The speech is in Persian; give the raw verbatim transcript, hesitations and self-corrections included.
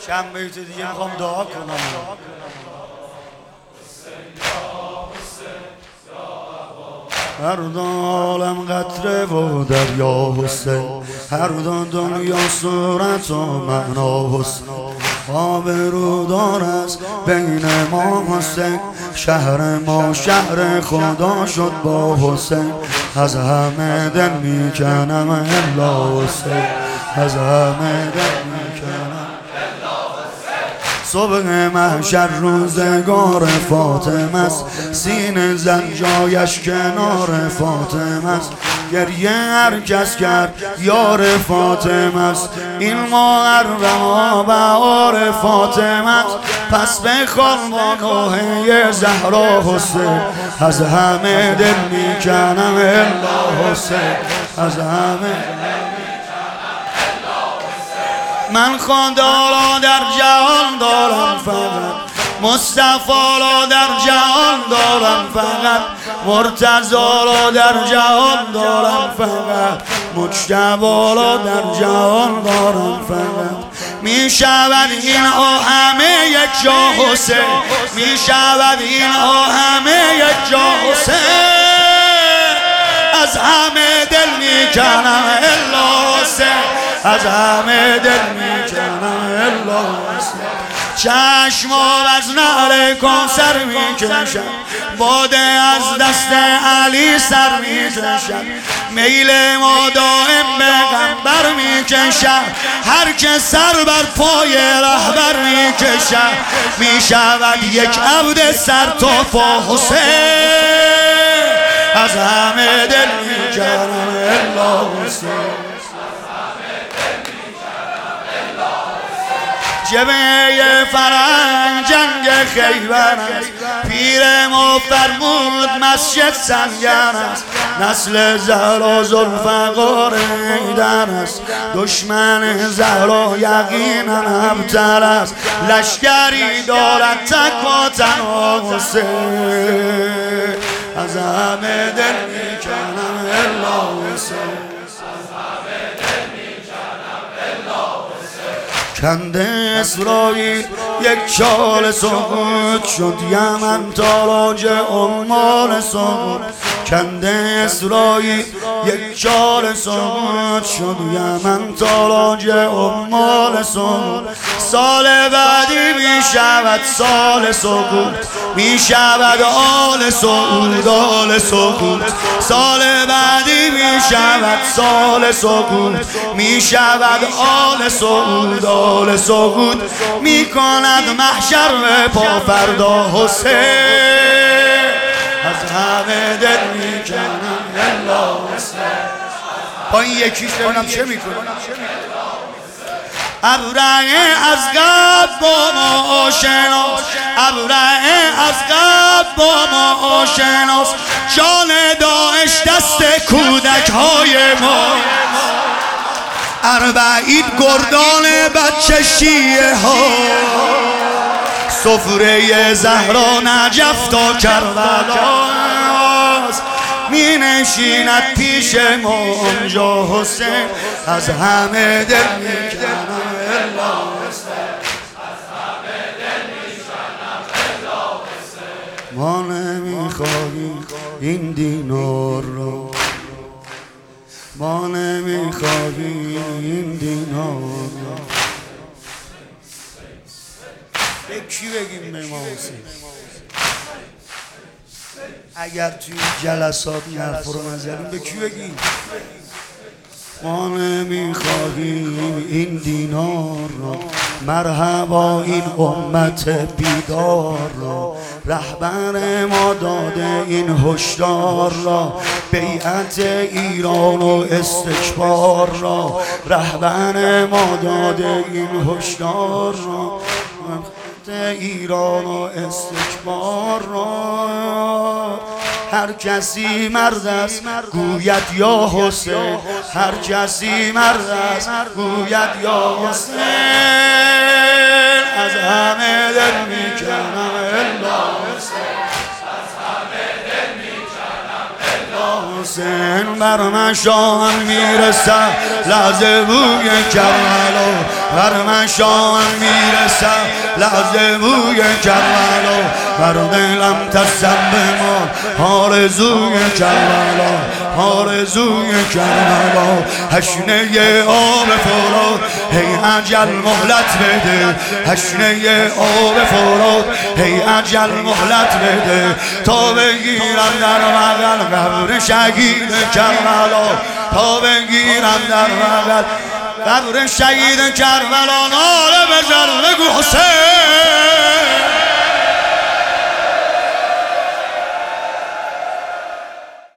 چند بیت دیگه میخوام دعا کنم. هر دو عالم قطره و دریا حسین، هر دو دنیا صورت و معنا حسین. آبرودار است بین ما حسین، شهر ما شهر خدا شد با حسین. از همه دل میکنم الا حسین، از همه دل میکنم. صبح محشر روزگار فاطمه است، سینه زن جایش کنار فاطمه است. گریه هر کس کرد یار فاطمه است، این ماه اربعا بهار فاطمه است. پس بخوان با نوحه زهرا حسین، از همه دل میکنم الا حسین، از همه. من خدا را در جهان دارم فقط، مصطفی را در جهان دارم فقط، مرتضی را در جهان دارم فقط، مجتبی را در جهان دارم فقط. می شود اینها همه یک جا حسین، می شود اینها همه یک جا حسین. از همه دل می کنم الا حسین، از همه دل میکنم الا حسین. چشمام از نهر کوثر میکشم، باده از دست علی سر میکشم. میل ما دائم پیغمبر میکشم، هر که سر بر پای رهبر میکشم. میشود یک عبد سر تا پا حسین، از همه دل میکنم الا حسین. جبهه فرنگ جنگ خیبر است، پیر ما فرمود مسجد سنگر است. نسل زهرا ذوالفقار حیدر است، دشمن زهرا یقینا ابتر است. لشکری دارد تک و تنها حسین، از همه دل میکنم الا حسین. کنده اسرائیل یک چال سقوط شد، یمن تاراج عمال سقوط. کنده اسرائیل یک چال سقوط شد، یمن تاراج عمال سقوط. سال بعدی می شود سال سقوط، می شود آل سعود آل سقوط. سال بعدی می شود سال سقوط، می شود آل سعود آل سقوط. می کند محشر پا فردا حسین، از همه دل می کنم الا حسین. با این یکیش ببینم چه می کنم. ابرهه از قبل با ما آشناس، ابرهه از قبل با ما آشناس. جان داعش دست کودک های ما، اربعین گردان بچه شیعه ها. سفره زهرا نجف تا کربلاست، می نشیند پیش ما آنجا حسین. از همه دل می کنم الا حسین، از همه دل می کنم الا حسین. ما نمی خواهیم این دینار را، ما نمی خواهیم این دینار را. به کی بگیم به ما حسین؟ اگر توی جلسات این حرف رو نزدیم به کی بگیم؟ ما نمیخواهیم این دینار را، مرحبا این امت بیدار را. رهبر ما داده این هشدار را، بیعت ایران و استکبار را. رهبر ما داده این هشدار را، ایران و استکبار را. هر کسی مرد است گوید یا حسین، هر کسی مرد است گوید یا حسین. از همه دل میکنم الا حسین، از همه دل میکنم الا حسین. بر مشام میرسد لحظه بوی کربلا، بر من شام میرسم لحظه بوی کربلا بر دلم تصم بمان آرزوی کربلا آرزوی کربلا هشنه آب فرات هی اجل مهلت بده هشنه آب فرات هی اجل مهلت بده تا بگیرم در بغل قبر شهید کربلا تا بگیرم در بغل قبر شهید کربلا ناله بزن بگو حسین